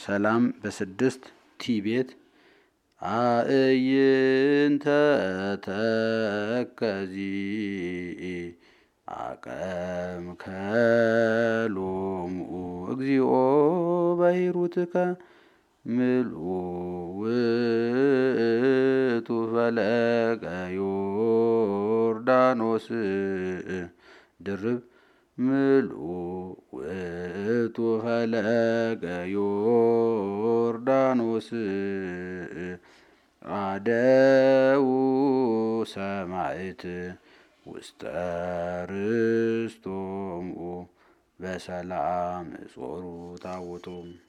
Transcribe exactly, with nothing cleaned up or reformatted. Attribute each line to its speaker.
Speaker 1: ሰላም በስድስት ቲ ቤት አእይንተ ተከዚ አቀምከሎሙ እግዚኦ በሂሩትከ ምልኡ ውእቱ ፈለገ ዮርዳኖስ ድርብ ምልኡ ውእቱ ፈለገ ዮርዳኖስ አደው ሰማዕት ውስተ ርስቶሙ በሰላም ጾሩ ታቦቶሙ